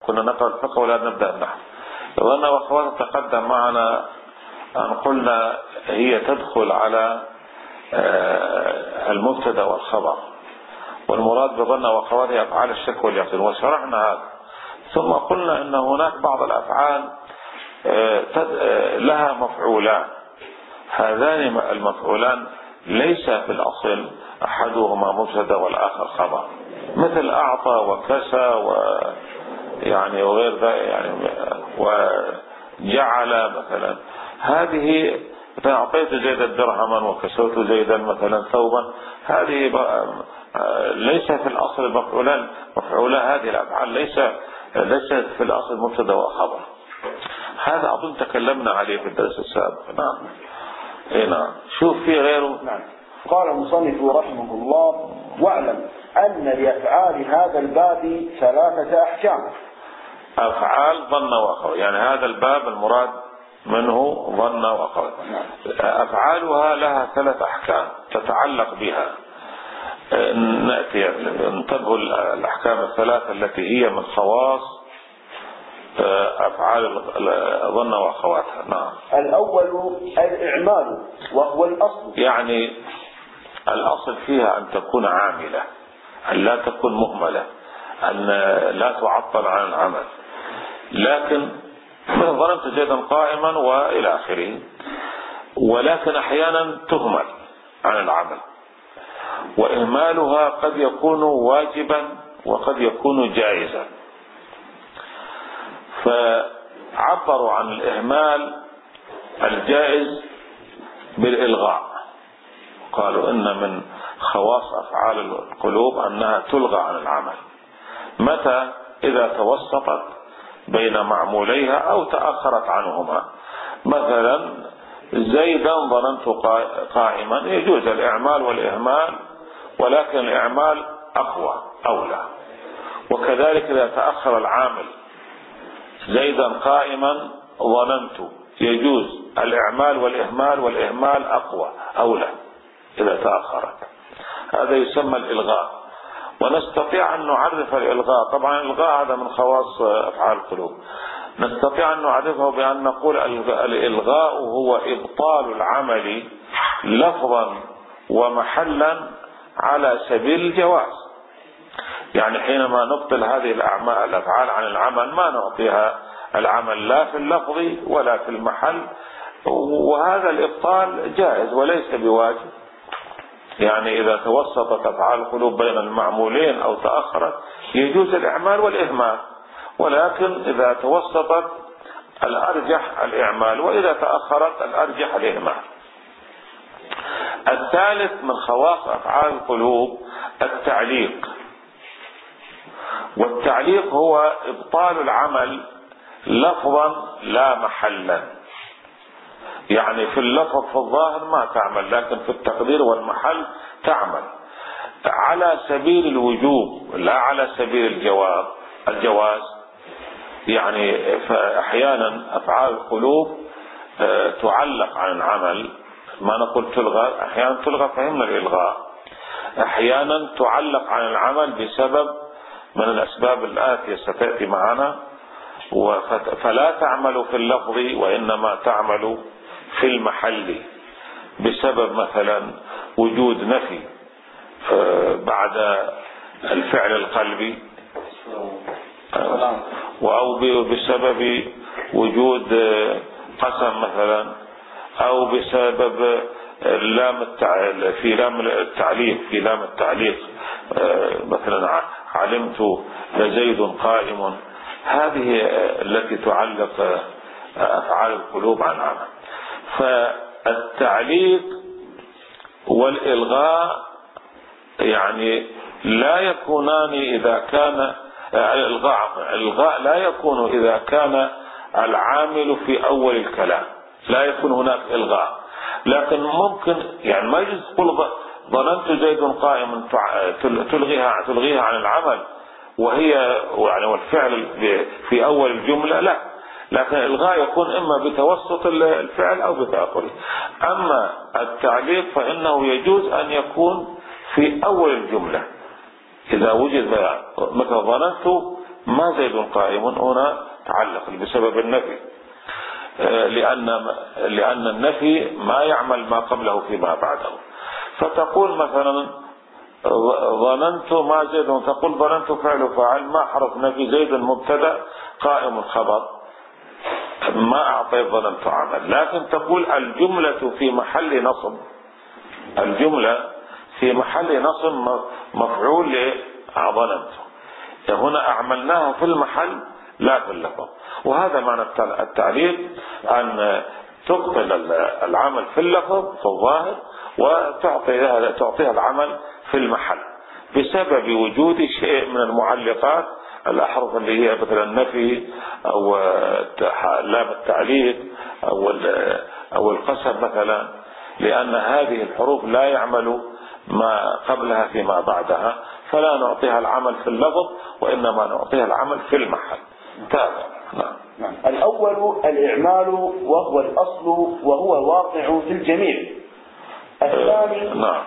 كنا نقرأ الفقه ولا نبدأ النحو. ظن وأخواتها تقدم معنا أن قلنا هي تدخل على المبتدا والخبر، والمراد بظن وأخواتها أفعال الشك واليقين، وشرحنا هذا. ثم قلنا أن هناك بعض الأفعال لها مفعولان، هذان المفعولان ليس في الأصل أحدهما مبتدا والآخر خبر، مثل أعطى وكسى يعني وغير ذلك، يعني وجعل مثلا. هذه أعطيت زيدا درهما وكسوت زيدا مثلا ثوبا، هذه ليس في الأصل مفعولا هذه الأفعال ليست في الأصل مبتدا وخبر. هذا أظن تكلمنا عليه في الدرس السابق. نعم. نعم. شوف في غيره. نعم. قال المصنف رحمه الله: واعلم أن لأفعال هذا الباب 3 أحكام. أفعال ظن وأخوات، يعني هذا الباب المراد منه ظن وأخوات. أفعالها لها 3 أحكام تتعلق بها. نأتي ننتبه الأحكام ال3 التي هي من خواص أفعال ظن وأخواتها. نعم. الأول الإعمال وهو الأصل، يعني الأصل فيها أن تكون عاملة، أن لا تكون مهملة، أن لا تعطل عن العمل. لكن ظننت زيدا قائما وإلى آخره، ولكن أحيانا تهمل عن العمل، وإهمالها قد يكون واجبا وقد يكون جائزا. فعبروا عن الإهمال الجائز بالإلغاء، قالوا إن من خواص أفعال القلوب أنها تلغى عن العمل. متى؟ إذا توسطت بين معموليها أو تأخرت عنهما. مثلا زيدا ظننت قائما، يجوز الإعمال والإهمال، ولكن الإعمال أقوى أولى. وكذلك إذا تأخر العامل، زيدا قائما ظننت، يجوز الإعمال والإهمال، والإهمال أقوى أولى إذا تأخرت. هذا يسمى الإلغاء. ونستطيع أن نعرف الإلغاء، طبعا الإلغاء هذا من خواص أفعال القلوب، نستطيع أن نعرفه بأن نقول الإلغاء هو إبطال العمل لفظا ومحلا على سبيل الجواز. يعني حينما نبطل هذه الأفعال عن العمل ما نعطيها العمل لا في اللفظ ولا في المحل، وهذا الإبطال جائز وليس بواجب. يعني إذا توسطت أفعال القلوب بين المعمولين أو تأخرت يجوز الإعمال والإهمال، ولكن إذا توسطت الأرجح الإعمال، وإذا تأخرت الأرجح الإهمال. الثالث من خواص أفعال القلوب التعليق. والتعليق هو إبطال العمل لفظا لا محلا، يعني في اللفظ في الظاهر ما تعمل، لكن في التقدير والمحل تعمل، على سبيل الوجوب لا على سبيل الجواز. يعني فأحيانا أفعال القلوب تعلق عن العمل، ما نقول تلغى، أحيانا تلغى فهمنا الإلغاء، أحيانا تعلق عن العمل بسبب من الأسباب الآتية ستأتي معنا، فلا تعمل في اللفظ وإنما تعمل في المحل بسبب مثلا وجود نفي بعد الفعل القلبي، أو بسبب وجود قسم مثلا، أو بسبب في لام التعليق مثلا علمت لزيد قائم. هذه التي تعلق أفعال القلوب عن عمل. فالتعليق والإلغاء يعني لا يكونان إذا كان الإلغاء لا يكون إذا كان العامل في أول الكلام، لا يكون هناك إلغاء. لكن ممكن يعني ما يجوز تقول ظننت زيد قائم تلغيها عن العمل وهي يعني والفعل في أول الجملة، لا، لكن الإلغاء يكون إما بتوسط الفعل أو بتأخره. أما التعليق فإنه يجوز أن يكون في أول الجملة إذا وجد مثل ظننت ما زيد قائم هنا تعلق بسبب النفي، لأن النفي ما يعمل ما قبله فيما بعده. فتقول مثلا ظننت ما زيد، تقول ظننت فعل فاعل ما حرف نفي، زيد مبتدا قائم خبر، ما أعطيت ظننت عمل. لكن تقول الجملة في محل نصب، الجملة في محل نصب مفعول لظننت، هنا أعملناها في المحل لا في اللفظ. وهذا معنى التعليق، أن تبطل العمل في اللفظ في الظاهر وتعطيها العمل في المحل بسبب وجود شيء من المعلقات، الأحرف اللي هي مثلا النفي أو لام التعليق أو القسم مثلا، لأن هذه الحروف لا يعمل ما قبلها فيما بعدها، فلا نعطيها العمل في اللفظ وإنما نعطيها العمل في المحل. تابع. نعم. الأول الإعمال وهو الأصل وهو واقع في الجميع. الثاني نعم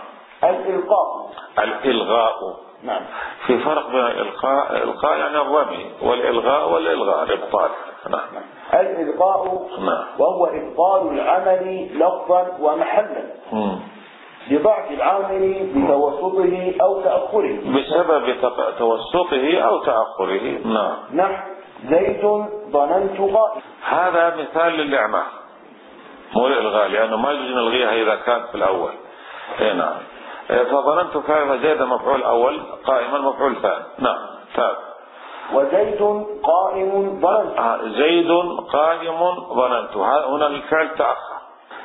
الإلغاء. نعم. في فرق بين الإلقاء يعني الرمي والإلغاء الإبطال. نعم. الإلغاء وهو إبطال العمل لفظا ومحلا بضعف العامل بتوسطه أو تأخره، بسبب توسطه أو تأخره. نعم. زيد ظننت قائم. هذا مثال للإعمال مو الإلغاء، لأنه ما يجوز نلغيها إذا كانت في الأول. نعم. فظننت فعل زيد مفعول أول، قائما مفعول ثاني. نعم. وزيد قائم ظننت. زيد قائم ظننت، هنا الفعل تأخر،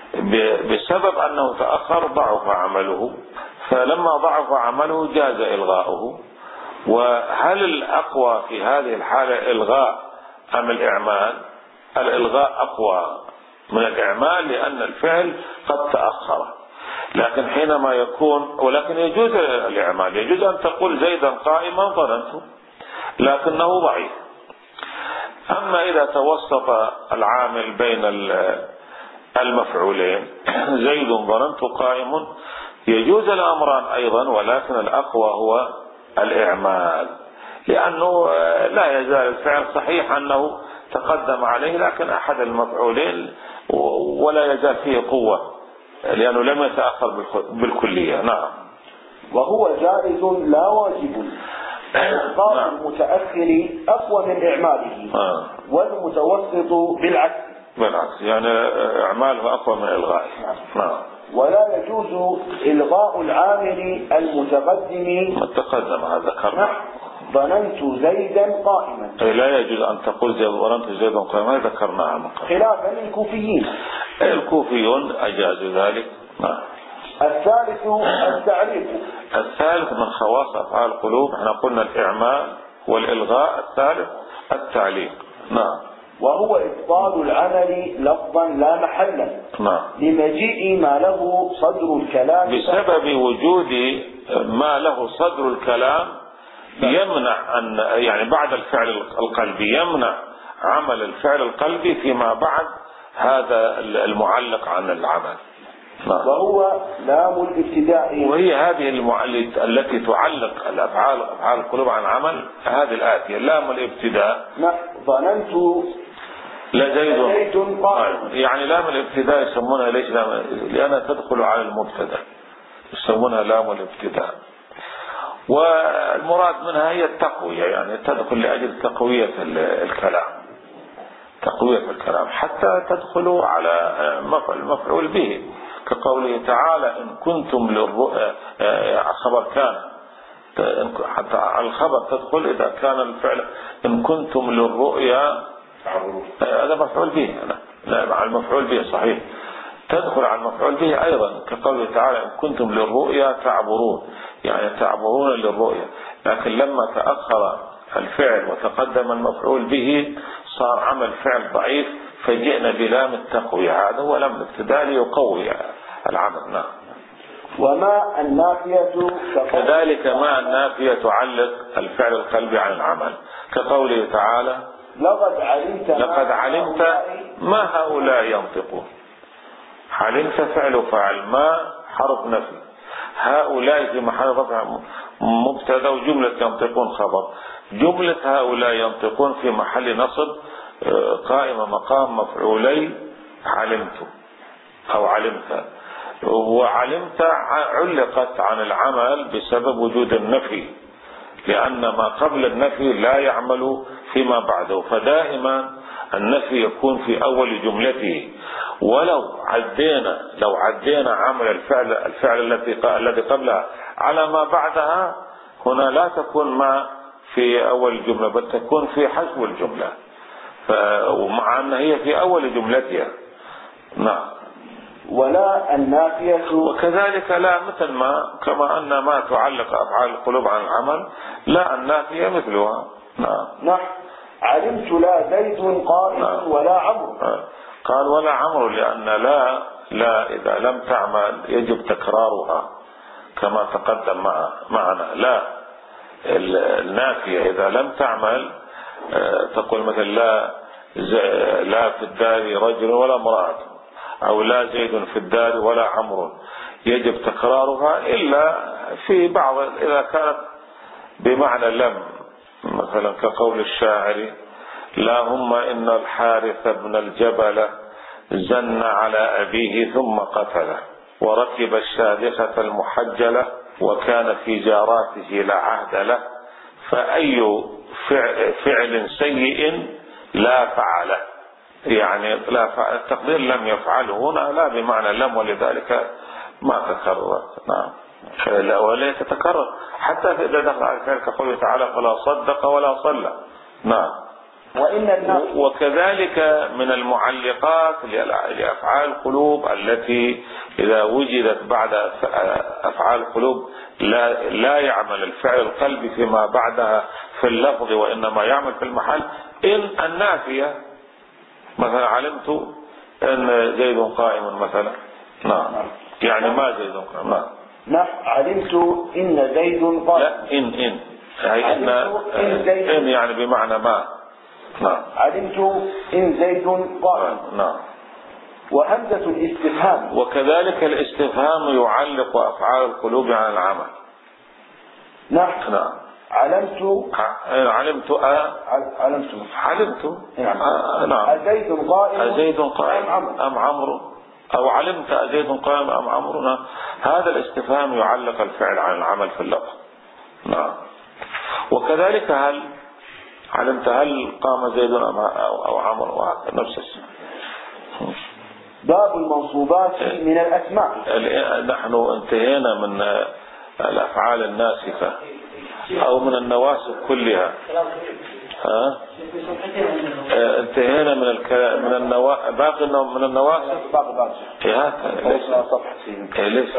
بسبب أنه تأخر ضعف عمله، فلما ضعف عمله جاز إلغاؤه. وهل الأقوى في هذه الحالة إلغاء أم الإعمال؟ الإلغاء أقوى من الإعمال، لأن الفعل قد تأخر. لكن حينما يكون، ولكن يجوز الإعمال، يجوز أن تقول زيدا قائما ظننت، لكنه ضعيف. أما إذا توسط العامل بين المفعولين زيد ظننت قائم، يجوز الأمران أيضا، ولكن الأقوى هو الإعمال، لأنه لا يزال الفعل صحيح أنه تقدم عليه، لكن أحد المفعولين ولا يزال فيه قوة لأنه لم يتأخر بالكلية. نعم. وهو جائز لا واجب. إلغاء المتأخر أقوى من إعماله، والمتوسط بالعكس، يعني إعماله أقوى من إلغائه. نعم. ولا يجوز إلغاء العامل المتقدم هذا ذكرنا. ظننت زيدا قائما، لا يجوز أن تقول ظننت زيدا قائما، ذكرناها من قبل، خلافا للكوفيين. الكوفيون أجازوا ذلك. نعم. الثالث التعليق. الثالث من خواص أفعال القلوب، احنا قلنا الإعمال والإلغاء، الثالث التعليق. نعم. وهو إبطال العمل لفظا لا محلا، لمجيء ما له صدر الكلام، بسبب وجود ما له صدر الكلام يمنع أن، يعني بعد الفعل القلبي يمنع عمل الفعل القلبي فيما بعد هذا المعلق عن العمل. وهو لام الابتداء، وهي هذه التي تعلق أفعال القلوب عن العمل، هذه الآتية لام الابتداء. ظننت لزيد قائم، يعني لام الابتداء يسمونها ليش لام؟ لأنها تدخل على المبتدا، يسمونها لام الابتداء. والمراد منها هي التقوية، يعني تدخل لأجل تقوية الكلام، حتى تدخل على مفعول به، كقوله تعالى إن كنتم للرؤيا، خبر كان، حتى على الخبر تدخل إذا كان الفعل إن كنتم للرؤيا، هذا مفعول به. لا على المفعول به صحيح، تدخل على المفعول به أيضا، كقوله تعالى إن كنتم للرؤيا تعبرون، يعني تعبرون للرؤيا. لكن لما تأخر الفعل وتقدم المفعول به صار عمل فعل ضعيف، فجئنا بلام التقوية، هذا هو لام الابتداء ليقوي العمل. نعم. وما النافية كذلك ما النافية تعلق الفعل القلبي عن العمل، كقوله تعالى لقد علمت ما هؤلاء ينطقون. علمت فعل فاعل، ما حرف نفي، هؤلاء في محل رفع مبتدا وجملة ينطقون خبر، جملة هؤلاء ينطقون في محل نصب قائمة مقام مفعولي علمت أو علمت. وعلمت علقت عن العمل بسبب وجود النفي، لأن ما قبل النفي لا يعمل فيما بعده، فدائما النفي يكون في أول جملته. ولو عدينا عمل الفعل الذي قبلها على ما بعدها، هنا لا تكون ما في أول الجملة بل تكون في حسب الجملة، ومع أن هي في أول جملتها. نعم. ولا النافية. وكذلك لا مثل ما كما أن ما تعلق أفعال القلوب عن العمل، لا النافية مثلها. نعم. علمت لا زيد قائم ولا عمرو. قال ولا عمرو، لأن لا إذا لم تعمل يجب تكرارها كما تقدم معنا. لا النافية إذا لم تعمل تقول مثلا لا في الدار رجل ولا امرأة، أو لا زيد في الدار ولا عمرو، يجب تكرارها إلا في بعض إذا كانت بمعنى لم، مثلا كقول الشاعر: اللهم إن الحارث بن الجبل زن على أبيه ثم قتله، وركب الشادخة المحجلة وكان في جاراته لا عهد له، فأي فعل سيء لا فعله. يعني التقدير لم يفعله هنا لا بمعنى لم، ولذلك ما تكرر. نعم. ولا تتكرر حتى إذا دخل على ذلك قوله تعالى: فلا صدق ولا صلى. نعم. وكذلك من المعلقات لأفعال القلوب التي إذا وجدت بعد أفعال القلوب لا يعمل الفعل القلبي فيما بعدها في اللفظ، وإنما يعمل في المحل. إن النافية مثلا علمت أن زيد قائم مثلا. نعم. يعني ما زيد قائم. نعم. علمت إن زيد قائم. لا إن يعني بمعنى ما. نعم. علمت إن زيد قائم. نعم. وهمزة الاستفهام. وكذلك الاستفهام يعلق أفعال القلوب عن العمل. نعم. علمت نعم. أزيد قائم أم عمرو، أو علمت أزيد قائم أم عمرو. نعم. هذا الاستفهام يعلق الفعل عن العمل في اللفظ. نعم. وكذلك علمت هل قام زيد أو عمرو، وهكذا نفس الشيء. باب المنصوبات من الأسماء. نحن انتهينا من الأفعال الناسخة أو من النواسخ كلها. انتهينا من باقي من النواسخ. ليش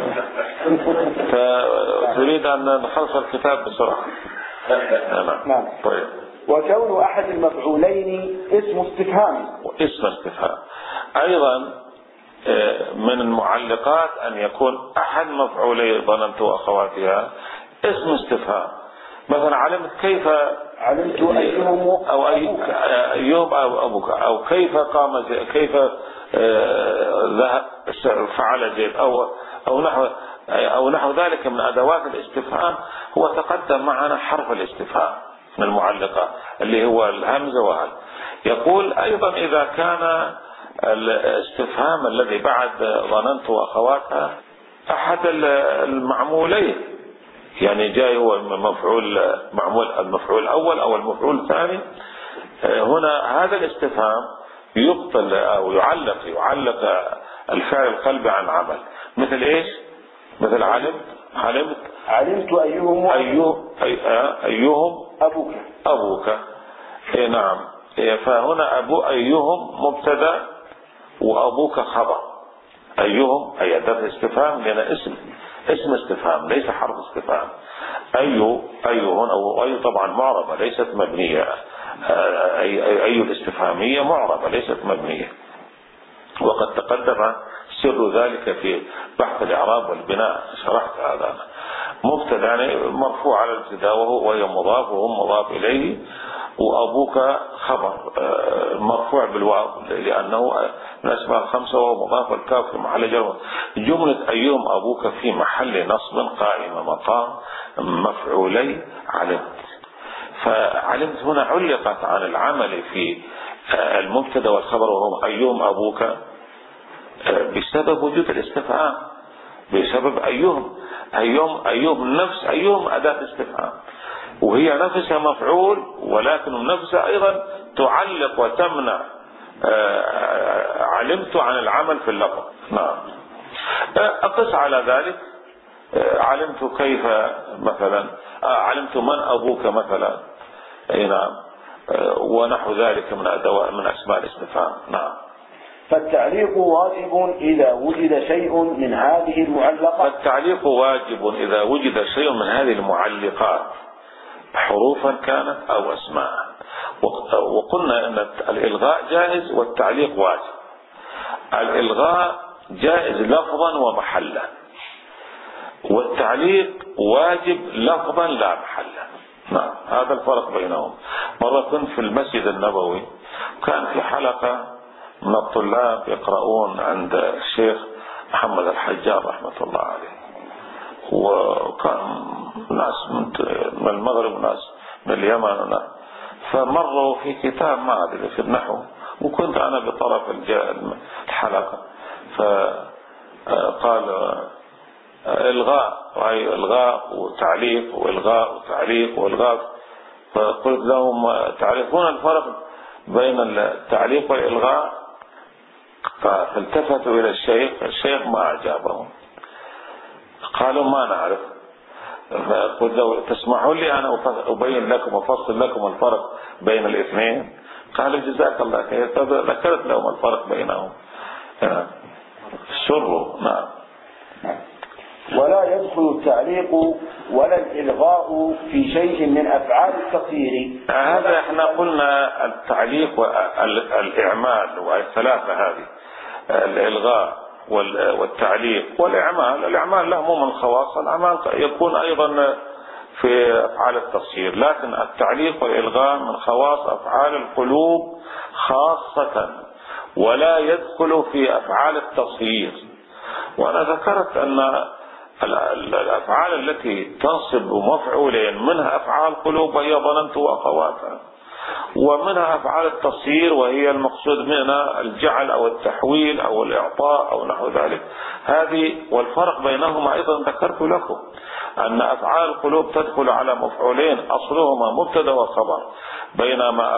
تريد أن نخلص الكتاب بسرعة؟ نعم. طيب. وكون أحد المفعولين اسم استفهام أيضا من المعلقات أن يكون أحد مفعولي ظننت وأخواتها اسم استفهام. مثلا علمت أيهم أو أيهم أو أبوك، أو كيف قام زيد، كيف فعل زيد، أو نحو ذلك من أدوات الاستفهام. هو تقدم معنا حرف الاستفهام من المعلقات اللي هو الهمزة وهل. يقول أيضا إذا كان الاستفهام الذي بعد ظننت وأخواتها أحد المعمولين، يعني جاي هو المفعول الأول أو المفعول الثاني، هنا هذا الاستفهام يبطل أو يعلق الفعل القلبي عن عمل. مثل إيش؟ مثل علمت أيهم أبوك. نعم. فهنا أيهم مبتدا وأبوك خبر. أيهم أي أداة استفهام، لأن اسم استفهام ليس حرف استفهام. أيهن أو أي طبعا معربة ليست مبنية. أي الاستفهامية معربة ليست مبنية، وقد تقدم سر ذلك في بحث الإعراب والبناء، شرحت هذا. مبتدا يعني مرفوع على الابتداء وهي مضاف وهم مضاف إليه، وأبوك خبر مرفوع بالواو لأنه من الأسماء الخمسة وهو مضاف الكاف في محل جر. جملة أيهم أبوك في محل نصب قائمة مقام مفعولي علمت. فعلمت هنا علقت عن العمل في المبتدا والخبر وهم أيهم أبوك بسبب وجود الاستفهام، بسبب أيهم نفس أيهم أداة استفهام، وهي نفسها مفعول، ولكن نفسها أيضا تعلق وتمنع علمت عن العمل في اللفظ. نعم. أقص على ذلك علمت كيف مثلا، علمت من أبوك مثلا، نعم، ونحو ذلك من أسماء الاستفهام. نعم. فالتعليق واجب إذا وجد شيء من هذه المعلقات. فالتعليق واجب إذا وجد شيء من هذه المعلقات، حروفا كانت أو أسماء. وقلنا أن الإلغاء جائز والتعليق واجب. الإلغاء جائز لفظا ومحلا، والتعليق واجب لفظا لا محلا. نعم، هذا الفرق بينهم. مرة كنت في المسجد النبوي، كان في حلقة من الطلاب يقرؤون عند الشيخ محمد الحجار رحمة الله عليه، وكان ناس من المغرب وناس من اليمن، فمروا في كتاب ما أدري في النحو، وكنت أنا بطرف الحلقة، فقال إلغاء، وهي إلغاء وتعليق وإلغاء وتعليق وإلغاء. فقلت لهم تعرفون الفرق بين التعليق والإلغاء؟ فالتفتوا إلى الشيخ ما أجابهم، قالوا ما نعرف. فقلت لو تسمحوا لي أنا أبين لكم وأفصل لكم الفرق بين الاثنين. قالوا جزاك الله خير. ذكرت لهم الفرق بينهم. سروا. نعم. ولا يدخل التعليق ولا الإلغاء في شيء من أفعال التصير. هذا احنا قلنا التعليق والإعمال، والثلاثة هذه، الإلغاء والتعليق والإعمال. الإعمال له مو من خواص الأعمال، يكون أيضا في أفعال التصير، لكن التعليق والإلغاء من خواص أفعال القلوب خاصة، ولا يدخل في أفعال التصير. وأنا ذكرت أن الأفعال التي تنصب مفعولين منها أفعال قلوب وهي ظننت وأخواتها، ومنها أفعال التصير وهي المقصود منها الجعل أو التحويل أو الإعطاء أو نحو ذلك. هذه والفرق بينهما أيضا ذكرت لكم أن أفعال القلوب تدخل على مفعولين أصلهما مبتدا وخبر، بينما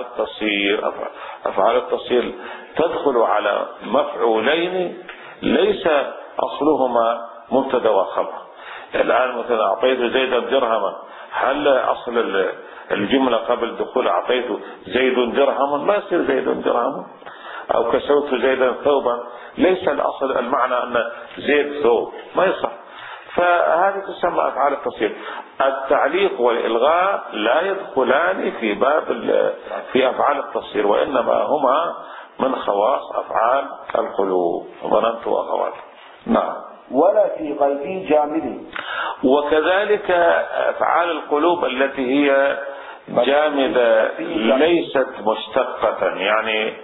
أفعال التصير تدخل على مفعولين ليس أصلهما مبتدا وخبر. الآن مثلا أعطيت زيدا درهما، هل أصل الجملة قبل دخول أعطيت زيد درهما؟ ما يصير زيد درهما. أو كسوت زيدا ثوبا، ليس الأصل المعنى أن زيد ثوب، ما يصح. فهذه تسمى أفعال التصير. التعليق والإلغاء لا يدخلان في أفعال التصير، وإنما هما من خواص أفعال القلوب، ظننت وأخوات. نعم. ولا في قلبي جامد. وكذلك أفعال القلوب التي هي جامدة ليست مشتقة، يعني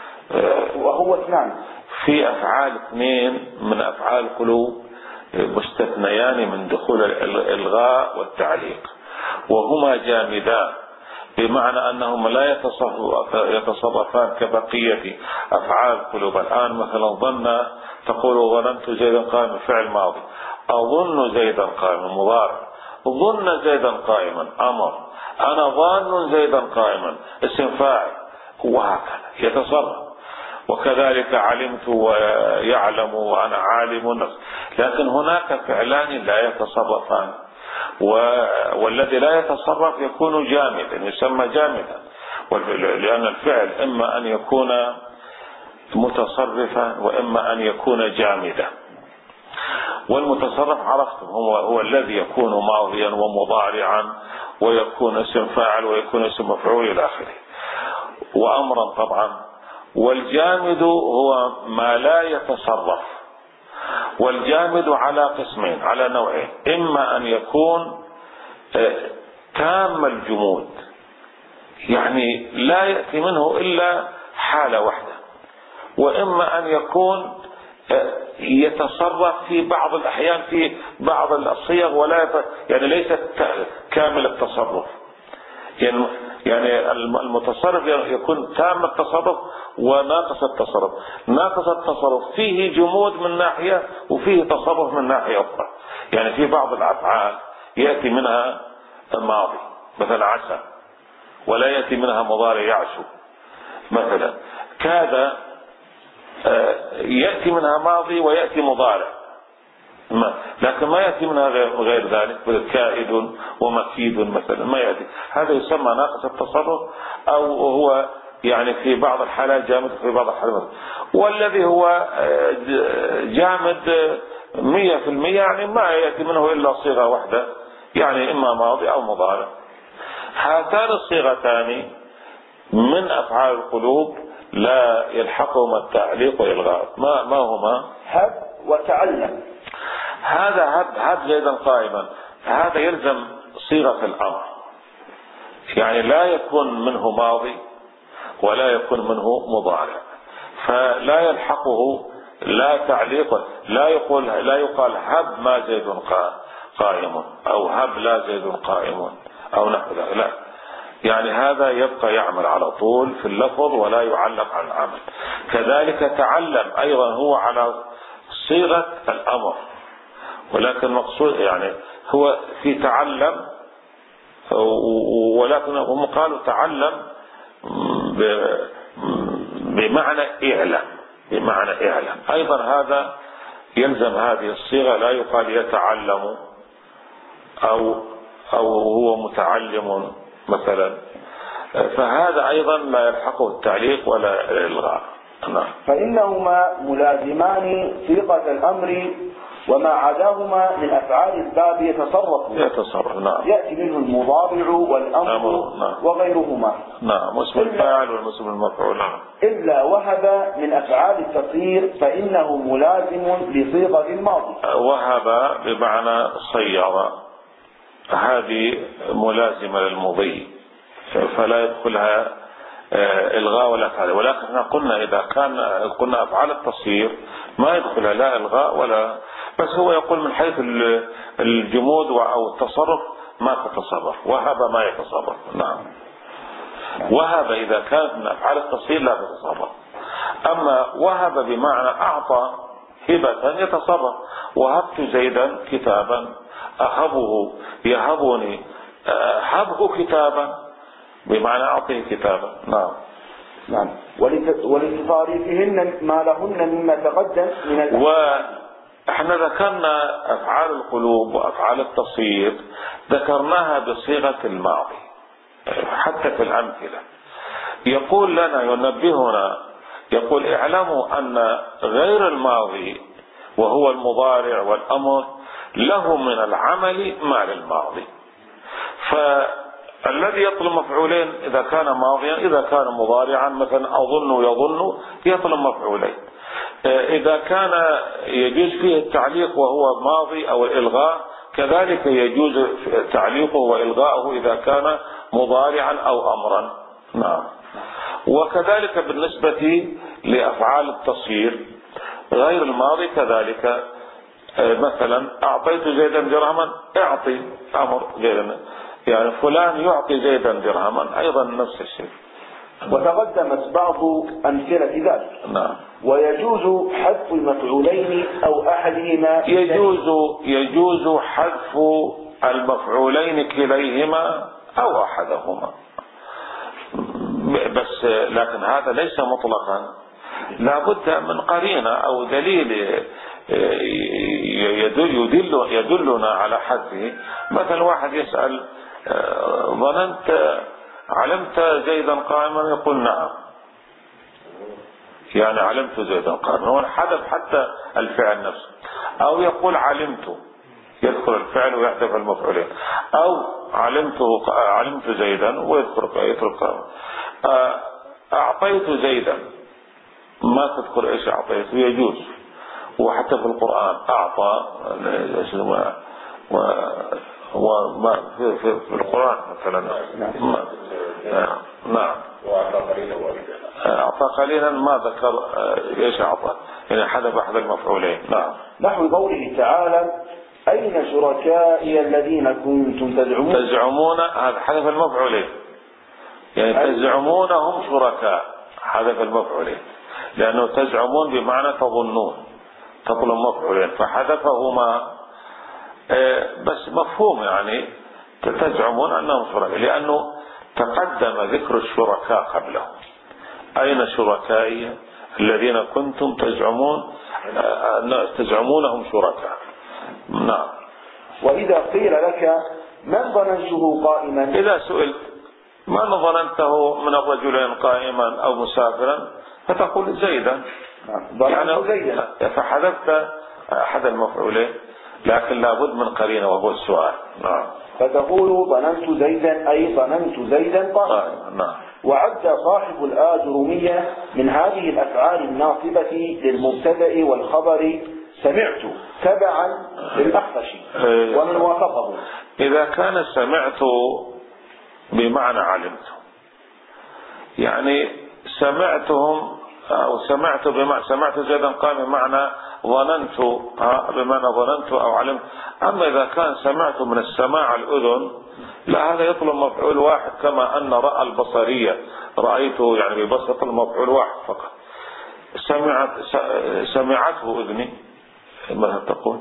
وهو اثنان، في أفعال اثنين من أفعال القلوب مستثنيان من دخول الإلغاء والتعليق، وهما جامدان، بمعنى أنهم لا يتصرفان كبقية أفعال القلوب. الآن مثلا ظن، تقول ظننت زيدا قائما فعل ماضي، أظن زيدا قائما مضارع، ظن زيدا قائما أمر، أنا ظان زيدا قائما اسم فاعل، وهكذا يتصرف. وكذلك علمت ويعلم وأنا عالم، لكن هناك فعلان لا يتصرفان، والذي لا يتصرف يكون جامدا، يسمى جامدا، لأن الفعل إما أن يكون متصرفا وإما أن يكون جامدا. والمتصرف عرفتم هو الذي يكون ماضيا ومضارعا ويكون اسم فاعل ويكون اسم مفعول إلى آخره، وأمرا طبعا. والجامد هو ما لا يتصرف. والجامد على قسمين، على نوعين: إما أن يكون تام الجمود، يعني لا يأتي منه إلا حالة واحدة، وإما أن يكون يتصرف في بعض الأحيان في بعض الصيغ، ولا يعني ليس كامل التصرف. يعني المتصرف يكون تام التصرف وناقص التصرف. ناقص التصرف فيه جمود من ناحية وفيه تصرف من ناحية أخرى. يعني في بعض الأفعال يأتي منها ماضي مثلا عسى، ولا يأتي منها مضارع يعشو مثلا. كاد يأتي منها ماضي ويأتي مضارع، لكن ما يأتي منها غير ذلك، كائد ومكيد مثلا ما يأتي. هذا يسمى ناقص التصرف، أو هو يعني في بعض الحالات جامد وفي بعض الحالات. والذي هو جامد 100% يعني ما يأتي منه إلا صيغة واحدة، يعني إما ماضي أو مضارع. هاتان الصيغتان من أفعال القلوب لا يلحقهما التعليق والإلغاء. ما هما؟ هب وتعلم. هذا هب زيدا قائما، هذا يلزم صيغة الأمر، يعني لا يكون منه ماضي ولا يكون منه مضارع، فلا يلحقه لا تعليق. لا يقال هب ما زيد قائم، أو هب لا زيد قائم أو نحو ذلك، لا. يعني هذا يبقى يعمل على طول في اللفظ ولا يعلق عن العمل. كذلك تعلم أيضا هو على صيغة الأمر، ولكن مقصود يعني هو في تعلم، ولكن هم قالوا تعلم بمعنى اعلم، بمعنى اعلم. أيضا هذا يلزم هذه الصيغة، لا يقال يتعلم أو هو متعلم مثلا، فهذا أيضا لا يلحقه التعليق ولا الإلغاء. فإنهما ملازمان صيغة الأمر، وما عداهما من أفعال الباب يتصرف. نعم. يأتي منه المضارع والأمر نعم. وغيرهما. نعم. اسم الفاعل والاسم المفعول. إلا وهب من أفعال التصير فإنه ملازم لصيغة الماضي. وهب بمعنى صير، هذه ملازمة للمضي، فلا يدخلها إلغاء ولا كذا. ولكن قلنا إذا قلنا أفعال التصير ما يدخلها لا إلغاء ولا، بس هو يقول من حيث الجمود أو التصرف ما تتصرف. وهب ما يتصرف. نعم. وهب إذا كانت من أفعال التصير لا تتصرف. أما وهب بمعنى أعطى هبة يتصرف. وهبت زيدا كتابا، أهبه يهبني، هبه كتابا بمعنى أعطيه كتابا. نعم. ولتصاريفهن ما لهن مما تقدم من وإحنا ذكرنا أفعال القلوب وأفعال التصير ذكرناها بصيغة الماضي حتى في الأمثلة. يقول لنا ينبهنا، يقول اعلموا أن غير الماضي وهو المضارع والأمر له من العمل ما للماضي. فالذي يطلب مفعولين إذا كان ماضيا، إذا كان مضارعا مثلا أظن يظن يطلب مفعولين. إذا كان يجوز فيه التعليق وهو ماضي أو الإلغاء كذلك يجوز تعليقه وإلغاؤه إذا كان مضارعا أو أمرا. نعم. وكذلك بالنسبة لأفعال التصير غير الماضي كذلك، مثلا أعطيت زيدا درهما، اعطي أمر غيرنا، يعني فلان يعطي زيدا درهما أيضا نفس الشيء. وتقدمت بعض أمثلة ذلك. نعم. ويجوز حذف المفعولين أو أحدهما. يجوز حذف المفعولين كليهما أو أحدهما، بس لكن هذا ليس مطلقا، لا بد من قرينة أو دليل يدلنا على حذفه. مثلا واحد يسأل علمت زيدا قائما، يقول نعم، يعني علمت زيدا قائما، هو حذف حتى الفعل نفسه. أو يقول علمت، يذكر الفعل ويحذف المفعولين. أو علمت زيدا ويترك قائما. أعطيت زيدا ما تذكر إيش أعطيته، يجوز. وحتى في القرآن أعطى وما في القرآن مثلا. نعم. أعطى قليلا ما ذكر إيش أعطى، يعني حذف أحد المفعولين. نعم. نحو قوله تعالى أين شركائي الذين كنتم تزعمون. هذا حذف المفعولين. يعني تزعمونهم شركاء، حذف المفعولين، لأنه تزعمون بمعنى تظنون، تطلب مفعولين فحذفهما. بس مفهوم يعني تزعمون أنهم شركاء، لأنه تقدم ذكر الشركاء قبله. أين شركائي الذين كنتم تزعمونهم شركاء؟ نعم. وإذا قيل لك من ظننته قائما، إذا سئلت من ظننته من الرجلين قائما أو مسافرا فتقول زيدا، ظننت زيدا، فحذفت أحد المفعولين، لكن لابد من قرينة وهو السؤال. نعم. فتقول ظننت زيدا أي ظننت زيدا قائما. نعم. وعد صاحب الآجرمية من هذه الأفعال الناصبة للمبتدأ والخبر سمعت تبعا للأخفش ومن وافقه. إذا كان سمعت بمعنى علمت، يعني سمعتهم أو سمعت زيدا قائما بمعنى ظننت، بمعنى ظننت أو علمت. أما إذا كان سمعت من السماع الأذن، لا، هذا يطلب مفعول واحد، كما أن رأى البصرية رأيته يعني ببسط المفعول واحد فقط. سمعته أذني، ماذا تقول؟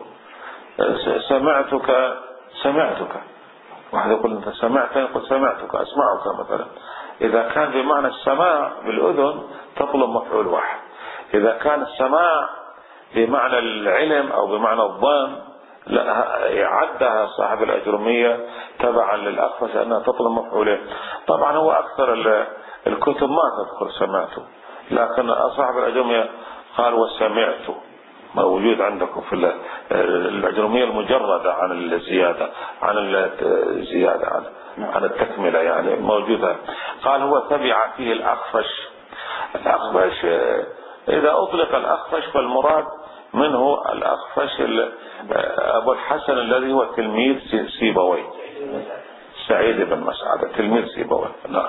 سمعتك، واحد يقول أنت سمعتني، يقول سمعتك، أسمعك مثلا. إذا كان بمعنى السماع بالأذن تطلب مفعول واحد. إذا كان السماع بمعنى العلم أو بمعنى الظن، لا، عدها صاحب الأجرمية تبعا للأخفش أنها تطلب مفعولين. طبعا هو أكثر الكتب ما تذكر سمعته، لكن صاحب الأجرمية قال وسمعت، موجود عندكم في الأجرمية المجردة عن الزيادة، عن التكملة يعني موجودة. قال هو تبع فيه الأخفش. الأخفش إذا أطلق الأخفش فالمراد منه الأخفش أبو الحسن الذي هو تلميذ سيبويه، سعيد بن مسعد تلميذ سيبويه.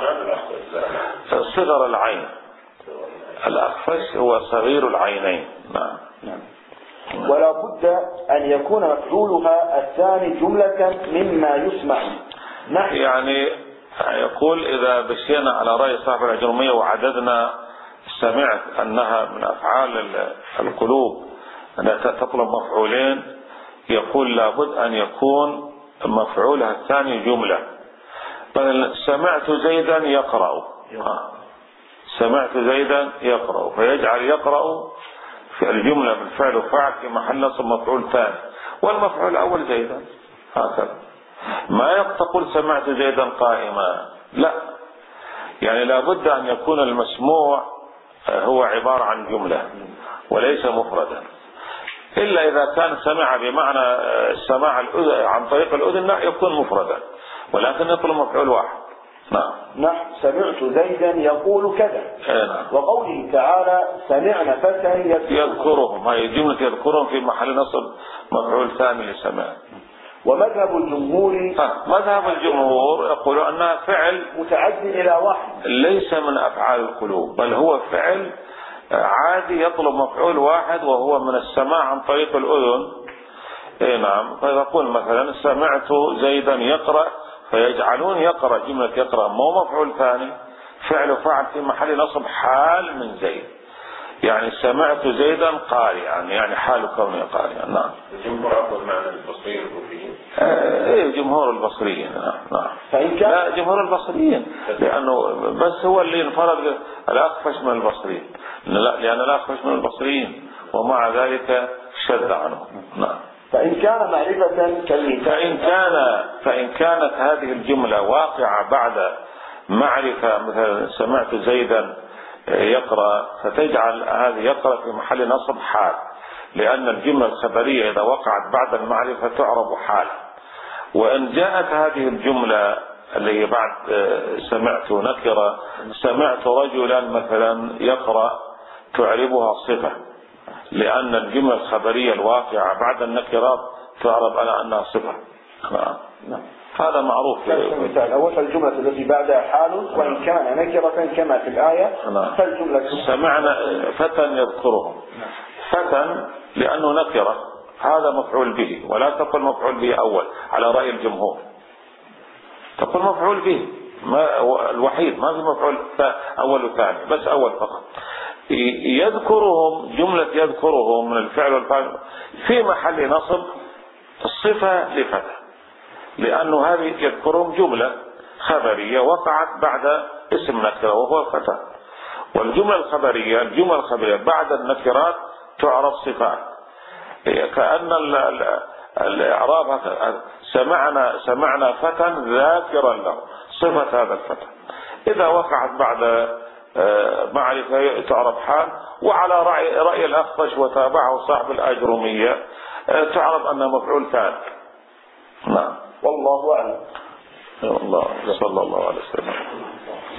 صغر العين، الأخفش هو صغير العينين. نعم. ولا بد أن يكون مفعولها الثاني جملة مما يسمع. يعني يقول إذا بشينا على رأي صاحب الأجرمية وعددنا سمعت أنها من أفعال القلوب أنها تطلب مفعولين، يقول لابد أن يكون مفعولها الثاني جملة. سمعت زيدا يقرأ، سمعت زيدا يقرأ، فيجعل يقرأ في الجملة من فعل وفعل في محل نصب مفعول ثاني، والمفعول الأول زيدا. هكذا ما تقول سمعت زيدا قائما، لا، يعني لابد أن يكون المسموع هو عبارة عن جملة وليس مفردا، إلا إذا كان سمع بمعنى السماع عن طريق الأذن، لا يكون مفردا، ولكن يطلب مفعول واحد. نعم. سمعت زيدا يقول كذا. وقوله تعالى سمعنا فتى يذكرهم، هاي جملة يذكرهم في محل نصب مفعول ثاني لسمع. ومذهب الجمهور يقول أنها فعل متعد إلى واحد، ليس من أفعال القلوب، بل هو فعل عادي يطلب مفعول واحد وهو من السماع عن طريق الأذن. نعم. فيقول مثلا سمعت زيدا يقرأ، فيجعلون يقرأ جملة يقرأ مو مفعول ثاني، فعل وفعل في محل نصب حال من زيد، يعني سمعت زيدا قارئا، يعني حال كونه قارئا. نعم. الجمهور أفضل معنى البصريين الكوفيين. جمهور البصريين. نعم. لا، جمهور البصريين، لأنه بس هو اللي انفرد الأخفش من البصريين، لأن الأخفش من البصريين ومع ذلك شد عنه. نعم. فإن كان معرفة فإن كانت هذه الجملة واقعة بعد معرفة، مثلا سمعت زيدا يقرأ، فتجعل هذه يقرأ في محل نصب حال، لأن الجملة الخبرية إذا وقعت بعد المعرفة تعرب حال. وإن جاءت هذه الجملة اللي بعد سمعت نكرة، سمعت رجلا مثلا يقرأ، تعربها صفة، لأن الجملة الخبرية الواقعة بعد النكرات تعرب على أنها صفة. نعم. هذا معروف. أول الجملة التي بعدها حال، وإن كان نكرة كما في الآية. فالجملة سمعنا فتى يذكرهم، فتى لأنه نكرة، هذا مفعول به، ولا تقل مفعول به أول على رأي الجمهور، تقول مفعول به، الوحيد، ما في مفعول أول وثاني، بس أول فقط. يذكرهم، جملة يذكرهم من الفعل والفاعل في محل نصب الصفة لفتى، لأنه هذه يذكرهم جملة خبرية وقعت بعد اسم نكرة وهو فتى، والجملة الخبرية بعد النكرات تعرف صفات، كأن الإعراب سمعنا فتى ذاكرا له، صفة هذا الفتى إذا وقعت بعد معرفة تعرف حال، وعلى رأي الأخفش وتابعه صاحب الأجرمية تعرف أنه مفعول ثاني. نعم، والله أعلم. الله صلى الله عليه وسلم.